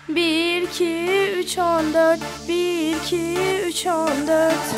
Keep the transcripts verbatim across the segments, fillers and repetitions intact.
Bir, iki, üç, on dört. Bir, iki, üç, on dört.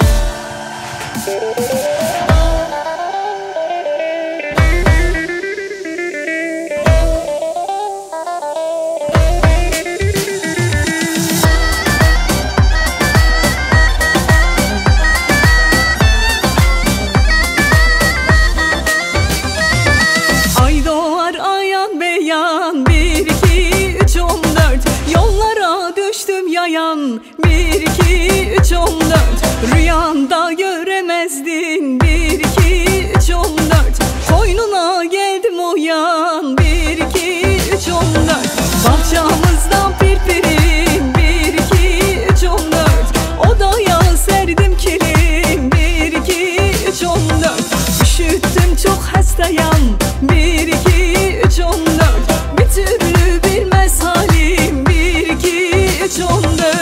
Ay doğar ayan beyan. Bir, iki, üç, on dört. Yollara düştüm yayan. Bir, iki, üç, on dört. Rüyanda göremezdin. Bir, iki, üç, on dört. Koynuna geldim uyan. Bir, iki, üç, on dört. Bahçamızdan pirpirim. Bir, iki, üç, on dört. Odaya serdim kilim. Bir, iki, üç, on dört. Üşüttüm çok hastayım. Bir, iki, üç, on dört. Bir türlü bilmez halim. Bir, iki, üç, on dört.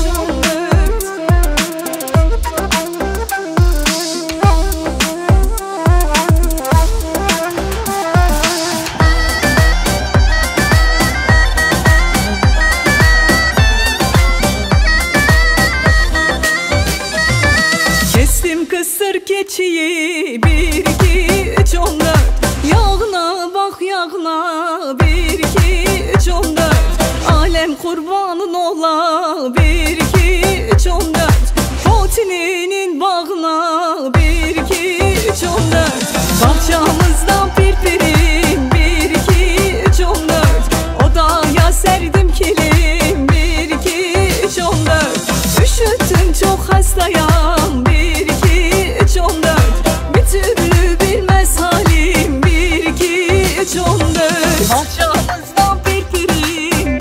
Kestim kısır keçiyi. Bir, iki, üç, on dört. Yağına bak yağına. Bir, iki, üç, on dört. Alem kurbanın ola. Bir, iki, üç, on dört. Potininin bağına. Bir, iki, üç, on dört. Bahçamızdan pirpirim. Bir, iki, üç, on dört. Odaya serdim kilim. Bir, iki, üç, on dört. Üşüttüm çok hastayım. Bir, iki, üç, on dört. Bir türlü bilmez halim. Bir, iki, üç, on dört. Bahçamızdan pirpirim.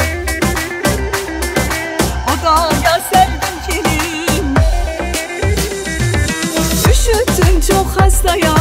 Odaya serdim kilim. Üşüttüm çok hastayım.